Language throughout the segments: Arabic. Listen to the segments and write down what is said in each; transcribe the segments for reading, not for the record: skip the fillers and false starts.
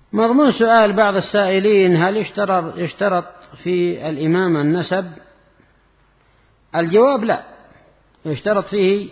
مضمون سؤال بعض السائلين: هل يشترط في الإمامة النسب؟ الجواب: لا، يشترط فيه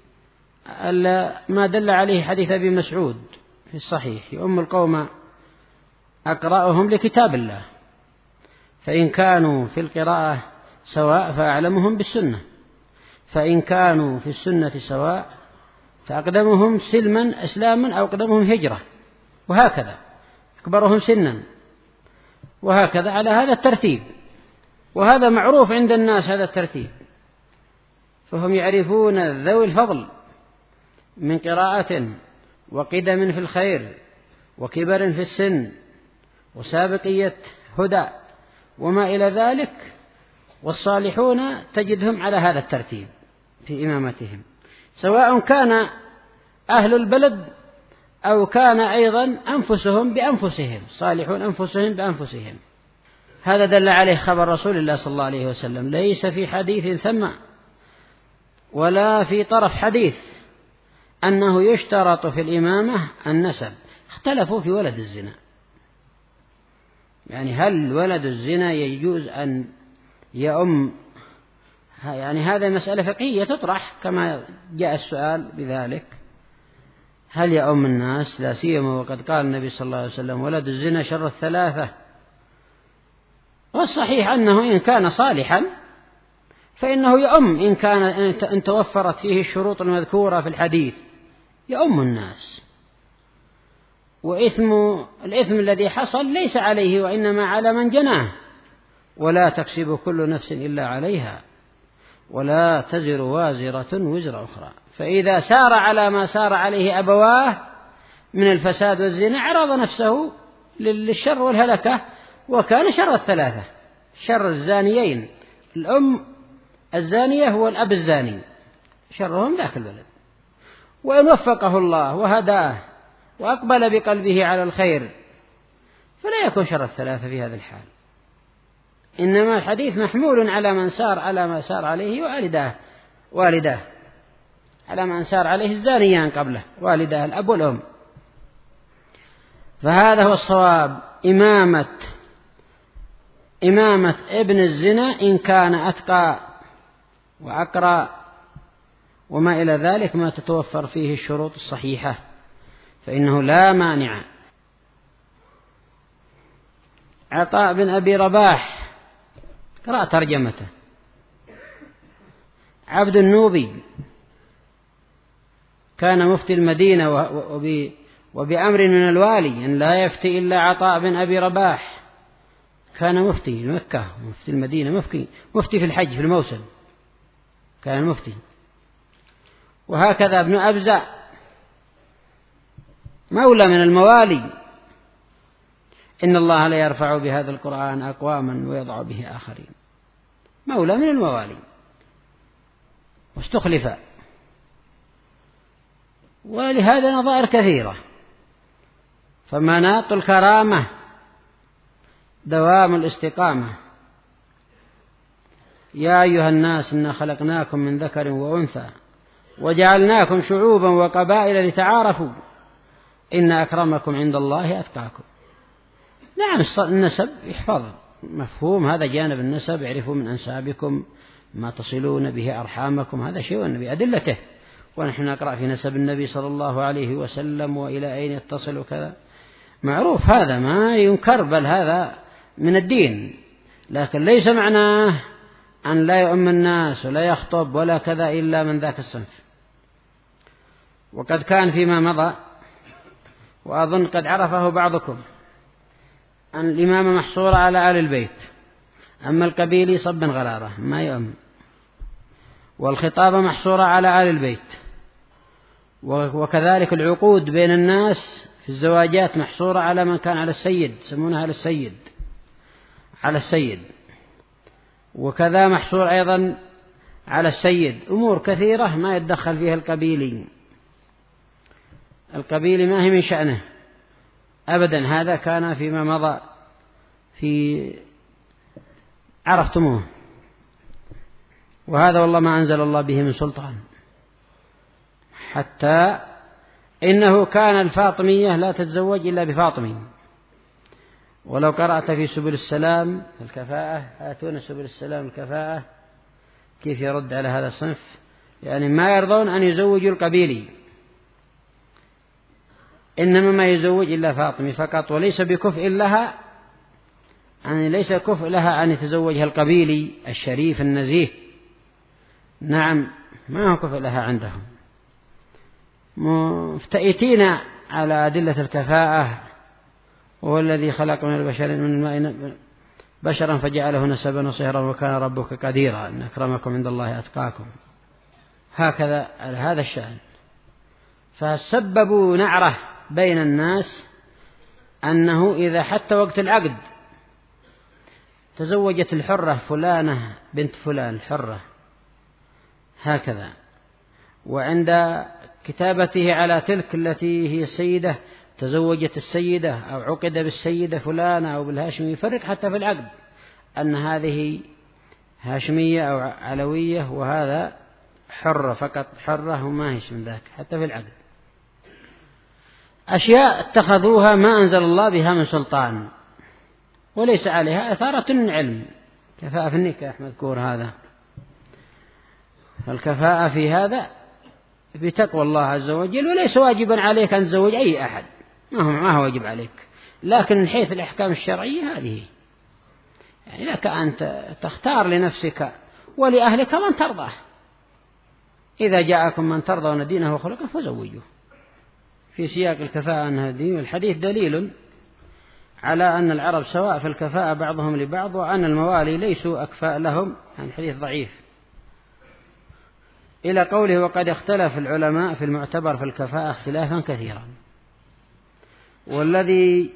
ما دل عليه حديث أبي مسعود في الصحيح: يؤم القوم أقرأهم لكتاب الله، فإن كانوا في القراءة سواء فأعلمهم بالسنة، فإن كانوا في السنة سواء فأقدمهم سلما إسلاما أو أقدمهم هجرة، وهكذا أكبرهم سنا، وهكذا على هذا الترتيب. وهذا معروف عند الناس هذا الترتيب، فهم يعرفون ذوي الفضل من قراءة وقدم في الخير وكبر في السن وسابقية هدى وما إلى ذلك، والصالحون تجدهم على هذا الترتيب في إمامتهم، سواء كان أهل البلد أو كان أيضا أنفسهم بأنفسهم، صالحون أنفسهم بأنفسهم. هذا دل عليه خبر رسول الله صلى الله عليه وسلم: ليس في حديث ثم ولا في طرف حديث أنه يشترط في الإمامة النسب. اختلفوا في ولد الزنا، يعني هل ولد الزنا يجوز أن يؤم؟ يعني هذا مسألة فقهية تطرح كما جاء السؤال بذلك: هل يؤم الناس؟ لا سيما وقد قال النبي صلى الله عليه وسلم: ولد الزنا شر الثلاثة. والصحيح أنه إن كان صالحا فإنه يؤم، إن توفرت فيه الشروط المذكورة في الحديث يؤم الناس. الإثم الذي حصل ليس عليه وإنما على من جناه، ولا تكسب كل نفس إلا عليها ولا تزر وازرة وزر أخرى. فإذا سار على ما سار عليه أبواه من الفساد والزنا عرض نفسه للشر والهلكة، وكان شر الثلاثة، شر الزانيين، الأم الزانية هو الأب الزاني، شرهم ذاك الولد. وإن وفقه الله وهداه وأقبل بقلبه على الخير فلا يكون شر الثلاثة في هذا الحال. إنما الحديث محمول على من سار على ما سار عليه والداه، على من سار عليه الزانيان قبله، والداه الأب والأم. فهذا هو الصواب: إمامة ابن الزنا إن كان أتقى وأقرأ وما إلى ذلك ما تتوفر فيه الشروط الصحيحة فإنه لا مانع. عطاء بن أبي رباح، قرأ ترجمته، عبد النوبي، كان مفتي المدينة وبأمر من الوالي أن لا يفتي إلا عطاء بن أبي رباح. كان مفتي مكة، مفتي المدينة، مفتي في الحج في الموسم، كان مفتي. وهكذا ابن أبزة مولى من الموالي: إن الله لا يرفع بهذا القرآن أقواما ويضع به آخرين، مولى من الموالي واستخلف. ولهذا نظائر كثيرة. فمناط الكرامة دوام الاستقامة. يا أيها الناس إنا خلقناكم من ذكر وأنثى وجعلناكم شعوبا وقبائل لتعارفوا إن أكرمكم عند الله أتقاكم. نعم النسب يحفظ مفهوم، هذا جانب النسب، يعرفوا من أنسابكم ما تصلون به أرحامكم، هذا شيء النبي أدلته، ونحن نقرأ في نسب النبي صلى الله عليه وسلم وإلى أين يتصل وكذا، معروف، هذا ما ينكر، بل هذا من الدين. لكن ليس معناه أن لا يؤم الناس ولا يخطب ولا كذا إلا من ذاك الصنف. وقد كان فيما مضى، وأظن قد عرفه بعضكم، أن الإمامة محصورة على آل البيت، أما القبيلي صب غرارة ما يؤم، والخطابة محصورة على آل البيت، وكذلك العقود بين الناس في الزواجات محصورة على من كان على السيد، يسمونها على السيد، وكذا محصور أيضا على السيد. أمور كثيرة ما يتدخل فيها القبيلي ما هي من شأنه أبدا. هذا كان فيما مضى عرفتموه، وهذا والله ما أنزل الله به من سلطان. حتى إنه كان الفاطمية لا تتزوج إلا بفاطمي، ولو قرأت في سبل السلام الكفاءة آتون سبل السلام الكفاءة كيف يرد على هذا الصنف؟ يعني ما يرضون أن يزوجوا القبيلي، إنما ما يزوج إلا فاطمة فقط، وليس بكفء لها، يعني ليس كفء لها أن يتزوجها القبيلي الشريف النزيه. نعم، ما هو كفء لها عندهم، مفتئتين على أدلة الكفاءة. وهو الذي خلق من البشر من الماء بشرا فجعله نسبا وصهرا وكان ربك قديرا إن أكرمكم عند الله أتقاكم. هكذا على هذا الشأن. فسببوا نعرة بين الناس أنه إذا حتى وقت العقد تزوجت الحرة فلانة بنت فلان الحرة هكذا، وعند كتابته على تلك التي هي السيدة تزوجت السيدة أو عقد بالسيدة فلانة أو بالهاشمية، يفرق حتى في العقد أن هذه هاشمية أو علوية وهذا حرة فقط، حرة وما هيش من ذاك حتى في العقد. أشياء اتخذوها ما أنزل الله بها من سلطان وليس عليها أثارة من علم. كفاءة في النكاح مذكور هذا، فالكفاءة في هذا بتقوى الله عز وجل، وليس واجبا عليك أن تزوج أي أحد، ما هو واجب عليك، لكن من حيث الأحكام الشرعية هذه، يعني لك أن تختار لنفسك ولأهلك من ترضاه، إذا جاءكم من ترضون دينه وخلقه فزوجوه. في سياق الكفاءة أنها دين، والحديث دليل على أن العرب سواء في الكفاءة بعضهم لبعض، وأن الموالي ليسوا أكفاء لهم، عن حديث ضعيف إلى قوله وقد اختلف العلماء في المعتبر في الكفاءة اختلافا كثيرا، والذي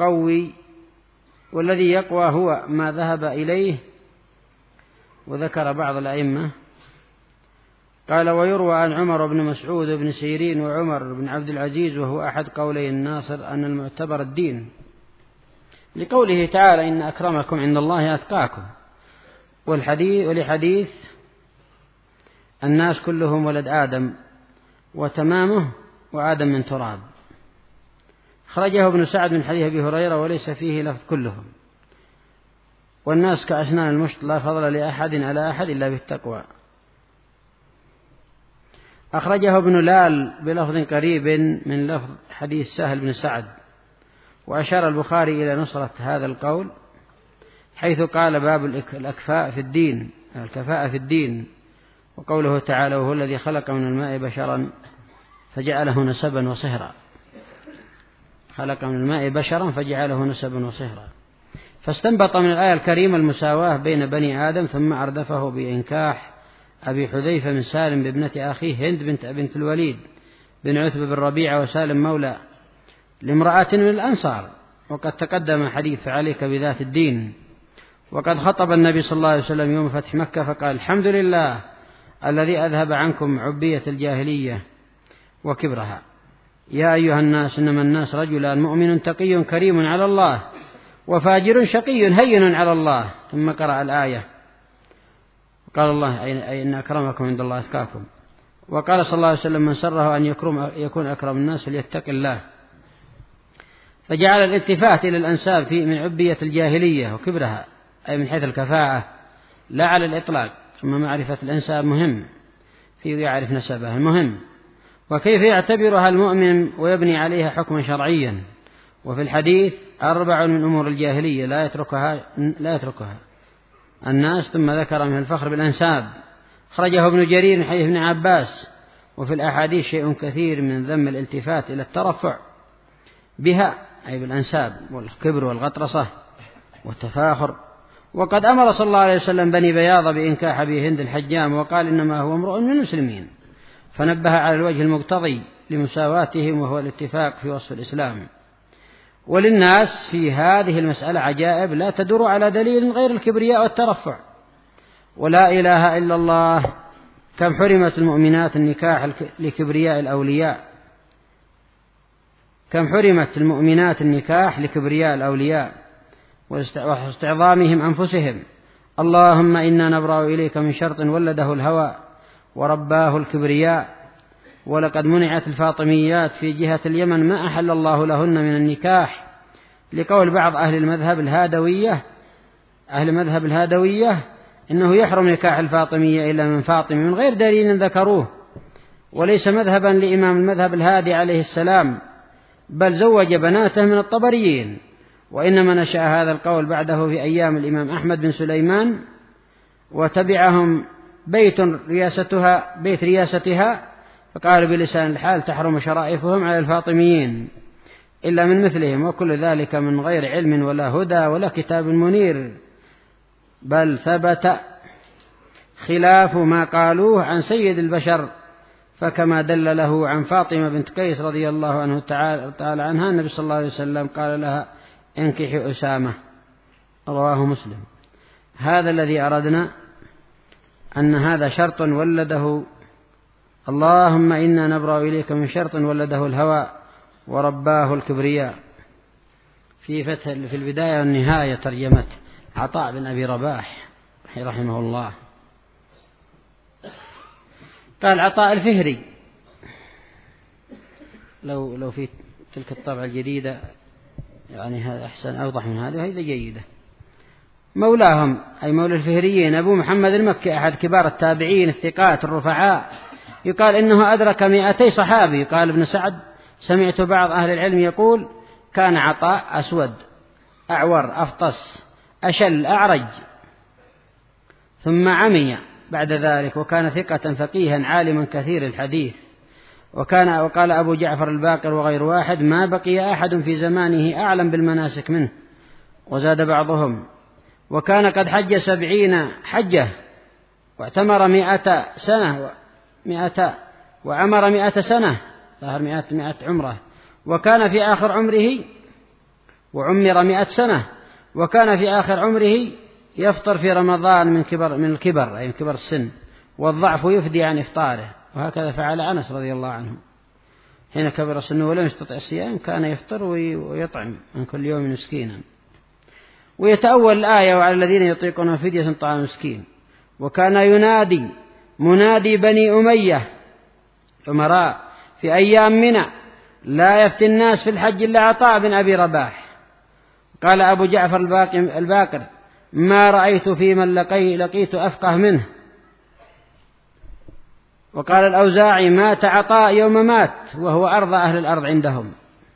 يقوى هو ما ذهب إليه. وذكر بعض الأئمة قال ويروى عن عمر بن مسعود بن سيرين وعمر بن عبد العزيز وهو أحد قولي الناصر أن المعتبر الدين، لقوله تعالى إن أكرمكم عند الله أتقاكم، ولحديث الناس كلهم ولد آدم وتمامه وآدم من تراب، خرجه ابن سعد من حديث أبي هريرة وليس فيه لفظ كلهم. والناس كأسنان المشط لا فضل لأحد على أحد إلا بالتقوى. أخرجه ابن لال بلفظ قريب من لفظ حديث سهل بن سعد، وأشار البخاري إلى نصرة هذا القول حيث قال باب الأكفاء في الدين، الكفاءة في الدين، وقوله تعالى وهو الذي خلق من الماء بشرا فجعله نسبا وصهرا، خلق من الماء بشرا فجعله نسبا وصهرا. فاستنبط من الآية الكريمة المساواة بين بني آدم، ثم أردفه بإنكاح أبي حذيفة من سالم بابنة أخيه هند بنت الوليد بن عتبة بن ربيعة وسالم مولى لامرأة من الأنصار، وقد تقدم حديث فعليك بذات الدين. وقد خطب النبي صلى الله عليه وسلم يوم فتح مكة فقال الحمد لله الذي أذهب عنكم عبية الجاهلية وكبرها. يا أيها الناس إنما الناس رجلان مؤمن تقي كريم على الله وفاجر شقي هين على الله. ثم قرأ الآية قال الله أي إن أكرمكم عند الله أتقاكم. وقال صلى الله عليه وسلم من سره أن يكون أكرم الناس فليتق الله. فجعل الالتفات إلى الأنساب من عبية الجاهلية وكبرها أي من حيث الكفاءة لا على الإطلاق. ثم معرفة الأنساب مهم، فيه يعرف نسبها مهم، وكيف يعتبرها المؤمن ويبني عليها حكما شرعيا. وفي الحديث 4 من أمور الجاهلية لا يتركها الناس، ثم ذكر من الفخر بالأنساب خرجه ابن جرير من حديث ابن عباس. وفي الأحاديث شيء كثير من ذم الالتفات إلى الترفع بها أي بالأنساب والكبر والغطرسة والتفاخر. وقد أمر صلى الله عليه وسلم بني بياض بإنكاح أبي هند الحجام، وقال إنما هو امرؤ من المسلمين، فنبه على الوجه المقتضي لمساواتهم وهو الاتفاق في وصف الإسلام. وللناس في هذه المسألة عجائب لا تدور على دليل غير الكبرياء والترفع. ولا إله إلا الله كم حرمت المؤمنات النكاح لكبرياء الأولياء، كم حرمت المؤمنات النكاح لكبرياء الأولياء واستعظامهم أنفسهم. اللهم إنا نبرأ إليك من شرط ولده الهوى ورباه الكبرياء. ولقد منعت الفاطميات في جهة اليمن ما أحل الله لهن من النكاح لقول بعض أهل مذهب الهادوية إنه يحرم نكاح الفاطمية إلا من فاطمة من غير دليل ذكروه، وليس مذهبا لإمام المذهب الهادي عليه السلام، بل زوج بناته من الطبريين، وإنما نشأ هذا القول بعده في أيام الإمام أحمد بن سليمان، وتبعهم بيت رياستها، فقالوا بلسان الحال تحرم شرائفهم على الفاطميين إلا من مثلهم، وكل ذلك من غير علم ولا هدى ولا كتاب منير، بل ثبت خلاف ما قالوه عن سيد البشر، فكما دل له عن فاطمة بنت قيس رضي الله عنه تعالى عنها النبي صلى الله عليه وسلم قال لها انكحي أسامة، رواه مسلم. هذا الذي أردنا، أن هذا شرط ولده، اللهم إنا نبرأ إليك من شرط ولده الهوى ورباه الكبرياء. في البداية والنهاية ترجمة عطاء بن أبي رباح رحمه الله. قال عطاء الفهري، لو في تلك الطبعة الجديدة يعني هذا أحسن أوضح من هذا، وهذا جيدة. مولاهم أي مولى الفهريين أبو محمد المكي أحد كبار التابعين الثقات الرفعاء، يقال إنه أدرك 200 صحابي. قال ابن سعد سمعت بعض أهل العلم يقول كان عطاء أسود أعور أفطس أشل أعرج، ثم عمي بعد ذلك، وكان ثقة فقيها عالما كثير الحديث. وقال أبو جعفر الباقر وغير واحد ما بقي أحد في زمانه أعلم بالمناسك منه. وزاد بعضهم وكان قد حج 70 حجة واعتمر 100 سنة وعمر 100 سنة، ظهر 100 عمره، وكان في آخر عمره وعمر 100 سنة، وكان في آخر عمره يفطر في رمضان من الكبر أي من كبر السن، والضعف يفدي عن إفطاره. وهكذا فعل أنس رضي الله عنه حين كبر سنه ولم يستطع الصيام، كان يفطر ويطعم من كل يوم مسكينا. ويتأول الآية وعلى الذين يطيقون فدية طعام مسكين. وكان ينادي منادي بني أمية أمراء في أيام منى لا يفتي الناس في الحج إلا عطاء بن أبي رباح. قال أبو جعفر الباقر ما رأيت في من لقيت أفقه منه. وقال الأوزاعي مات عطاء يوم مات وهو أرضى أهل الأرض عندهم.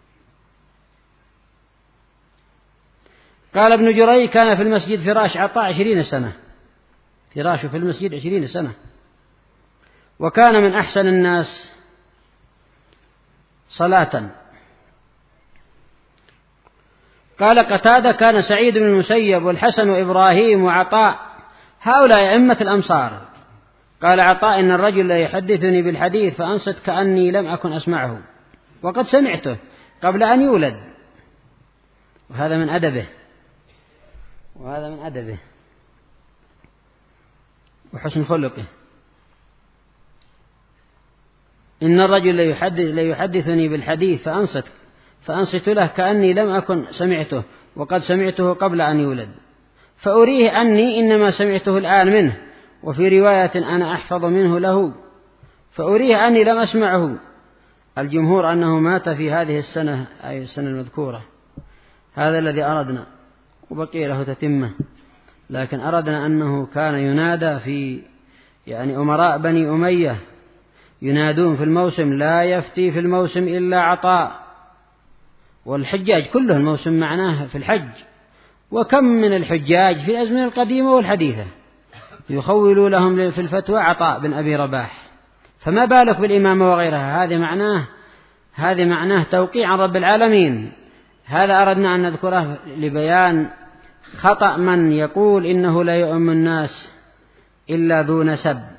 قال ابن جري كان في المسجد فراش عطاء 20 سنة، فراشه في المسجد 20 سنة، وكان من أحسن الناس صلاة. قال قتادة كان سعيد بن المسيب والحسن وإبراهيم وعطاء هؤلاء أئمة الأمصار. قال عطاء إن الرجل لا يحدثني بالحديث فأنصت كأني لم أكن أسمعه وقد سمعته قبل أن يولد. وهذا من أدبه وحسن خلقه. إن الرجل لا يحدثني بالحديث فأنصت له كأني لم أكن سمعته وقد سمعته قبل أن يولد، فأريه أني إنما سمعته الآن منه، وفي رواية أنا أحفظ منه له، فأريه أني لم أسمعه. الجمهور أنه مات في هذه السنة أي السنة المذكورة. هذا الذي أردنا، وبقي له تتمة، لكن أردنا أنه كان ينادى في أمراء بني أمية ينادون في الموسم لا يفتي في الموسم إلا عطاء. والحجاج كله الموسم معناه في الحج، وكم من الحجاج في الأزمنة القديمة والحديثة يخول لهم في الفتوى عطاء بن أبي رباح، فما بالك بالإمامة وغيرها. هذه معناه توقيع عن رب العالمين. هذا أردنا أن نذكره لبيان خطأ من يقول إنه لا يؤم الناس إلا ذو نسب.